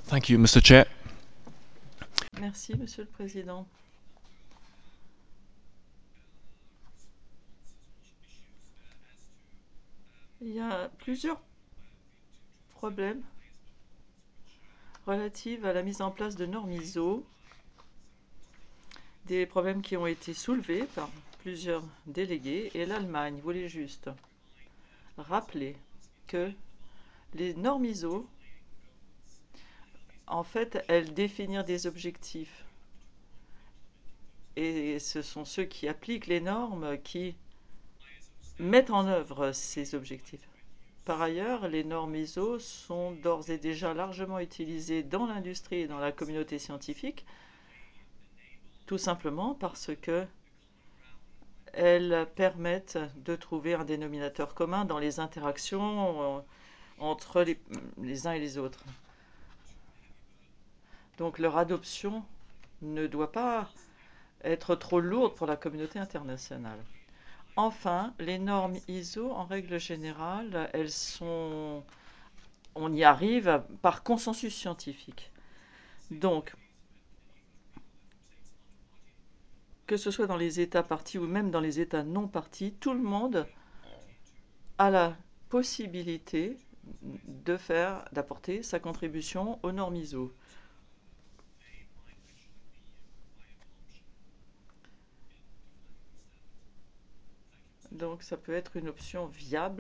Thank you, Mr. Chair. Merci, Monsieur le Président. Il y a plusieurs problèmes relatifs à la mise en place de normes ISO, des problèmes qui ont été soulevés par plusieurs délégués, et l'Allemagne voulait juste rappeler que les normes ISO, en fait, elles définissent des objectifs. Et ce sont ceux qui appliquent les normes qui mettent en œuvre ces objectifs. Par ailleurs, les normes ISO sont d'ores et déjà largement utilisées dans l'industrie et dans la communauté scientifique, tout simplement parce que elles permettent de trouver un dénominateur commun dans les interactions entre les uns et les autres. Donc leur adoption ne doit pas être trop lourde pour la communauté internationale. Enfin, les normes ISO, en règle générale, on y arrive par consensus scientifique. Donc, que ce soit dans les États partis ou même dans les États non partis, tout le monde a la possibilité d'apporter sa contribution aux normes ISO. Donc, ça peut être une option viable